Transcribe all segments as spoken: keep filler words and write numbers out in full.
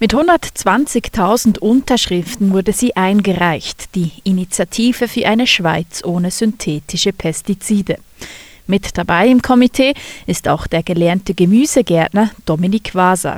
Mit hundertzwanzigtausend Unterschriften wurde sie eingereicht, die Initiative für eine Schweiz ohne synthetische Pestizide. Mit dabei im Komitee ist auch der gelernte Gemüsegärtner Dominik Waser.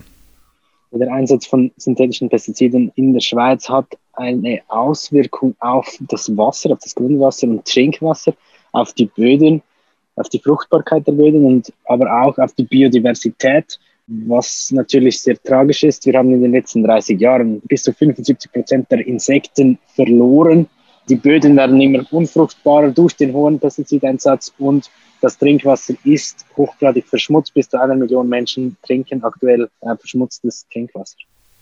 Der Einsatz von synthetischen Pestiziden in der Schweiz hat eine Auswirkung auf das Wasser, auf das Grundwasser und Trinkwasser, auf die Böden, auf die Fruchtbarkeit der Böden und aber auch auf die Biodiversität, was natürlich sehr tragisch ist. Wir haben in den letzten dreißig Jahren bis zu fünfundsiebzig Prozent der Insekten verloren. Die Böden werden immer unfruchtbarer durch den hohen Pestizideinsatz und das Trinkwasser ist hochgradig verschmutzt. Bis zu einer Million Menschen trinken aktuell äh, verschmutztes Trinkwasser.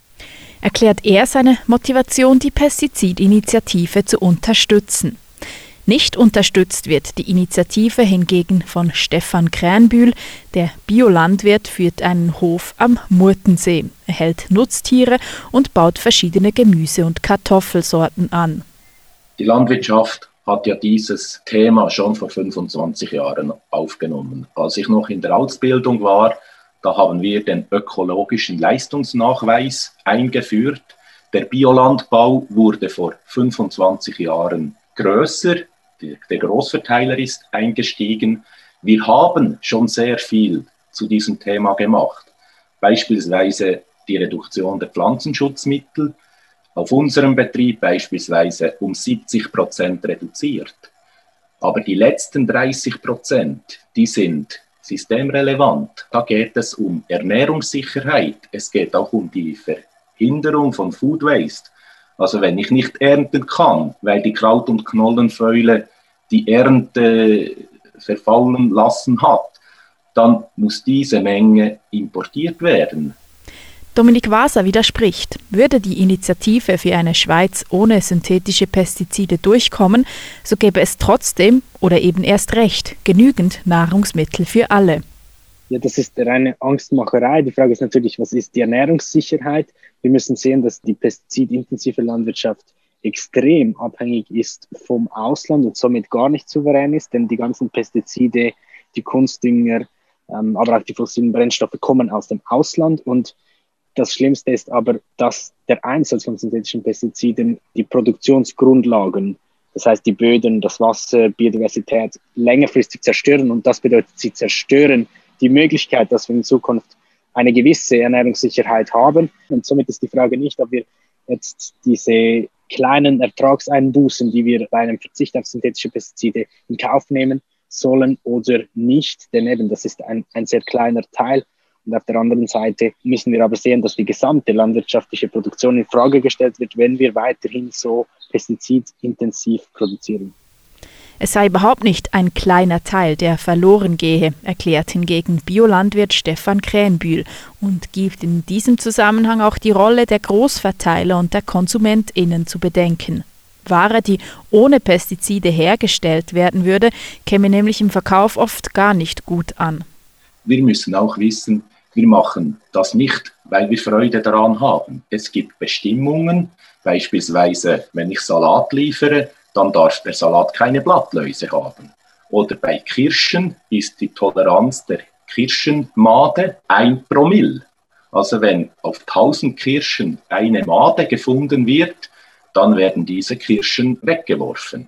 Erklärt er seine Motivation, die Pestizidinitiative zu unterstützen. Nicht unterstützt wird die Initiative hingegen von Stefan Krähenbühl. Der Biolandwirt führt einen Hof am Murtensee. Er hält Nutztiere und baut verschiedene Gemüse- und Kartoffelsorten an. Die Landwirtschaft hat ja dieses Thema schon vor fünfundzwanzig Jahren aufgenommen. Als ich noch in der Ausbildung war, da haben wir den ökologischen Leistungsnachweis eingeführt. Der Biolandbau wurde vor fünfundzwanzig Jahren größer. Der Großverteiler ist eingestiegen. Wir haben schon sehr viel zu diesem Thema gemacht. Beispielsweise die Reduktion der Pflanzenschutzmittel. Auf unserem Betrieb beispielsweise um siebzig Prozent reduziert. Aber die letzten dreißig Prozent, die sind systemrelevant. Da geht es um Ernährungssicherheit. Es geht auch um die Verhinderung von Food Waste. Also wenn ich nicht ernten kann, weil die Kraut- und Knollenfäule die Ernte verfaulen lassen hat, dann muss diese Menge importiert werden. Dominik Waser widerspricht. Würde die Initiative für eine Schweiz ohne synthetische Pestizide durchkommen, so gäbe es trotzdem oder eben erst recht genügend Nahrungsmittel für alle. Ja, das ist reine Angstmacherei. Die Frage ist natürlich, was ist die Ernährungssicherheit? Wir müssen sehen, dass die pestizidintensive Landwirtschaft extrem abhängig ist vom Ausland und somit gar nicht souverän ist, denn die ganzen Pestizide, die Kunstdünger, ähm, aber auch die fossilen Brennstoffe kommen aus dem Ausland. Und das Schlimmste ist aber, dass der Einsatz von synthetischen Pestiziden die Produktionsgrundlagen, das heißt die Böden, das Wasser, Biodiversität, längerfristig zerstören. Und das bedeutet, sie zerstören die Möglichkeit, dass wir in Zukunft eine gewisse Ernährungssicherheit haben. Und somit ist die Frage nicht, ob wir jetzt diese kleinen Ertragseinbußen, die wir bei einem Verzicht auf synthetische Pestizide in Kauf nehmen sollen oder nicht. Denn eben, das ist ein, ein sehr kleiner Teil. Und auf der anderen Seite müssen wir aber sehen, dass die gesamte landwirtschaftliche Produktion in Frage gestellt wird, wenn wir weiterhin so pestizidintensiv produzieren. Es sei überhaupt nicht ein kleiner Teil, der verloren gehe, erklärt hingegen Biolandwirt Stefan Krähenbühl und gibt in diesem Zusammenhang auch die Rolle der Großverteiler und der KonsumentInnen zu bedenken. Ware, die ohne Pestizide hergestellt werden würde, käme nämlich im Verkauf oft gar nicht gut an. Wir müssen auch wissen, wir machen das nicht, weil wir Freude daran haben. Es gibt Bestimmungen, beispielsweise wenn ich Salat liefere, dann darf der Salat keine Blattläuse haben. Oder bei Kirschen ist die Toleranz der Kirschenmade ein Promille. Also wenn auf tausend Kirschen eine Made gefunden wird, dann werden diese Kirschen weggeworfen.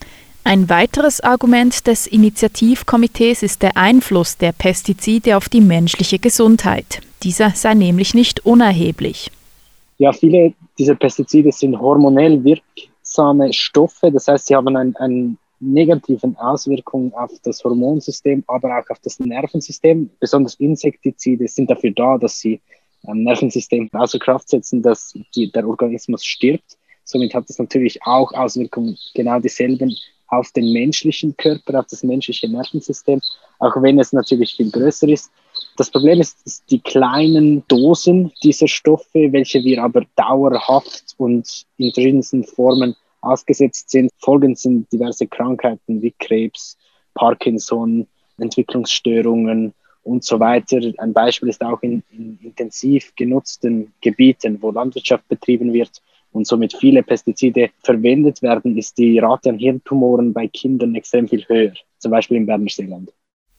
Ein weiteres Argument des Initiativkomitees ist der Einfluss der Pestizide auf die menschliche Gesundheit. Dieser sei nämlich nicht unerheblich. Ja, viele dieser Pestizide sind hormonell wirksame Stoffe. Das heißt, sie haben eine ein negative Auswirkung auf das Hormonsystem, aber auch auf das Nervensystem. Besonders Insektizide sind dafür da, dass sie ein Nervensystem außer Kraft setzen, dass die, der Organismus stirbt. Somit hat es natürlich auch Auswirkungen, genau dieselben, auf den menschlichen Körper, auf das menschliche Nervensystem, auch wenn es natürlich viel größer ist. Das Problem ist, ist die kleinen Dosen dieser Stoffe, welche wir aber dauerhaft und in verschiedensten Formen ausgesetzt sind. Folgen sind diverse Krankheiten wie Krebs, Parkinson, Entwicklungsstörungen und so weiter. Ein Beispiel ist auch in, in intensiv genutzten Gebieten, wo Landwirtschaft betrieben wird und somit viele Pestizide verwendet werden, ist die Rate an Hirntumoren bei Kindern extrem viel höher, zum Beispiel im Berner Seeland.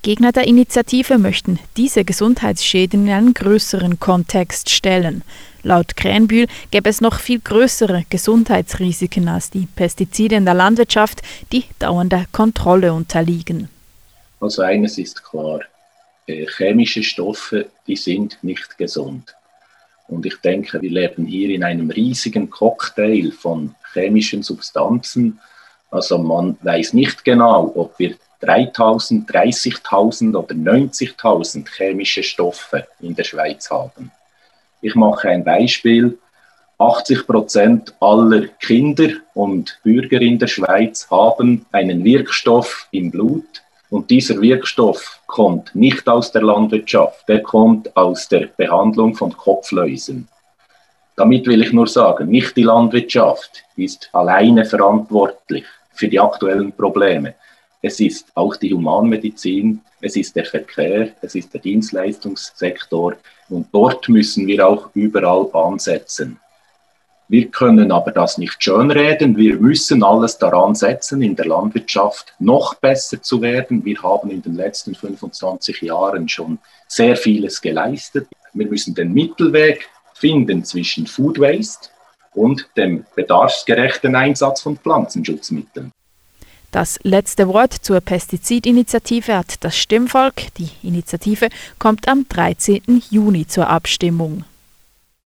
Gegner der Initiative möchten diese Gesundheitsschäden in einen größeren Kontext stellen. Laut Krähenbühl gäbe es noch viel größere Gesundheitsrisiken als die Pestizide in der Landwirtschaft, die dauernder Kontrolle unterliegen. Also eines ist klar, äh, chemische Stoffe, die sind nicht gesund. Und ich denke, wir leben hier in einem riesigen Cocktail von chemischen Substanzen. Also man weiß nicht genau, ob wir dreitausend, dreißigtausend oder neunzigtausend chemische Stoffe in der Schweiz haben. Ich mache ein Beispiel. achtzig Prozent aller Kinder und Bürger in der Schweiz haben einen Wirkstoff im Blut. Und dieser Wirkstoff kommt nicht aus der Landwirtschaft, der kommt aus der Behandlung von Kopfläusen. Damit will ich nur sagen, nicht die Landwirtschaft ist alleine verantwortlich für die aktuellen Probleme. Es ist auch die Humanmedizin, es ist der Verkehr, es ist der Dienstleistungssektor und dort müssen wir auch überall ansetzen. Wir können aber das nicht schönreden, wir müssen alles daran setzen, in der Landwirtschaft noch besser zu werden. Wir haben in den letzten fünfundzwanzig Jahren schon sehr vieles geleistet. Wir müssen den Mittelweg finden zwischen Food Waste und dem bedarfsgerechten Einsatz von Pflanzenschutzmitteln. Das letzte Wort zur Pestizidinitiative hat das Stimmvolk. Die Initiative kommt am dreizehnten Juni zur Abstimmung.